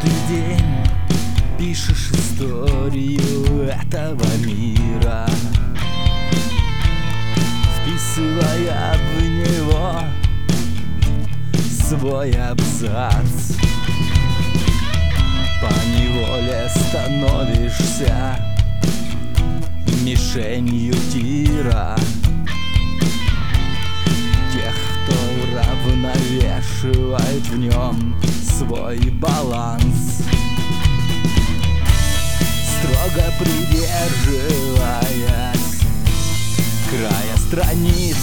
Каждый день пишешь историю этого мира, вписывая в него свой абзац. Поневоле становишься мишенью тира тех, кто уравновешивает в нем свой баланс, строго придерживаясь края страниц,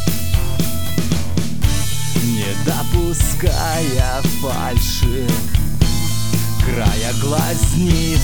не допуская фальши края глазниц.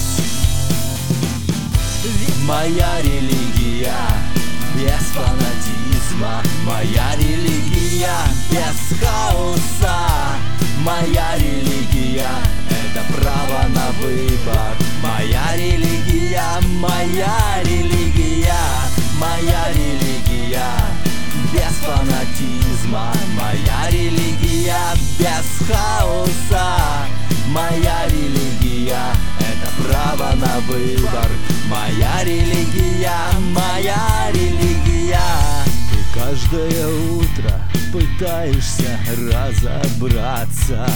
Ведь моя религия без фанатизма, моя религия без хаоса, моя религия — это право на выбор. Моя религия, моя религия, моя религия без фанатизма, моя религия без хаоса, моя религия — это право на выбор. Моя религия, моя религия. Ты каждое утро пытаешься разобраться,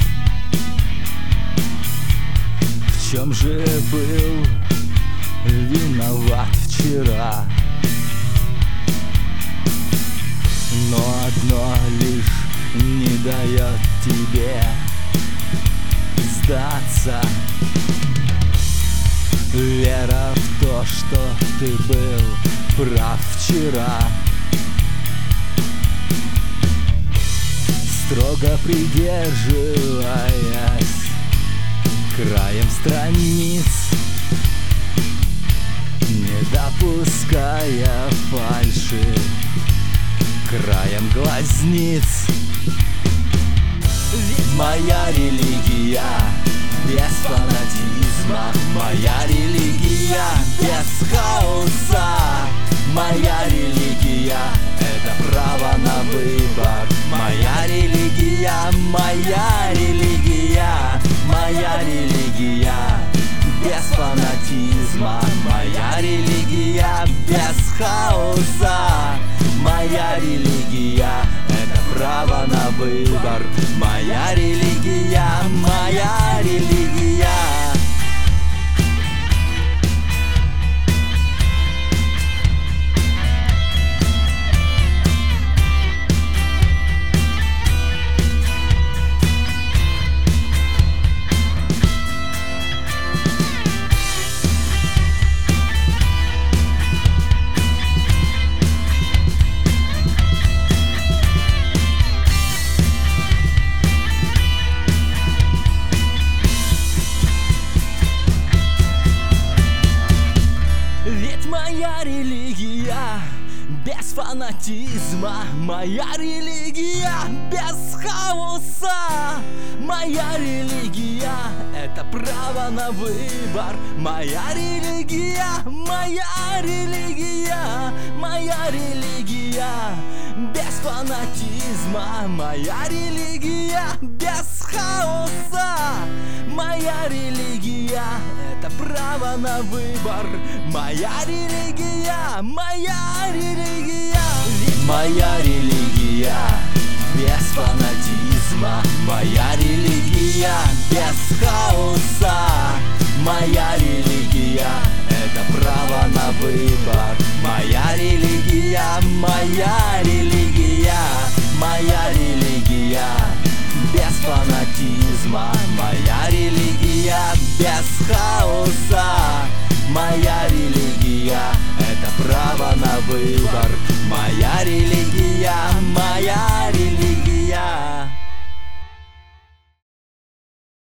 в чем же был виноват вчера. Но одно лишь не дает тебе сдаться: вера в то, что ты был прав вчера. Строго придерживаясь краем страниц, не допуская фальши краем глазниц. Ведь моя религия без фанатизма, моя религия без хаоса, моя религия — это право на выбор. Моя религия, моя религия, моя религия без фанатизма, моя религия без хаоса, моя религия — это право на выбор. Моя религия, моя религия. Моя религия без фанатизма, моя религия без хаоса, моя религия — это право на выбор. Моя религия, моя религия, моя религия без фанатизма, моя религия без хаоса, моя религия — это право на выбор. Моя религия, моя религия. Ведь моя религия без фанатизма, моя религия без хаоса, моя религия — это право на выбор. Моя религия, моя религия, моя религия без фанатизма, моя религия без хаоса.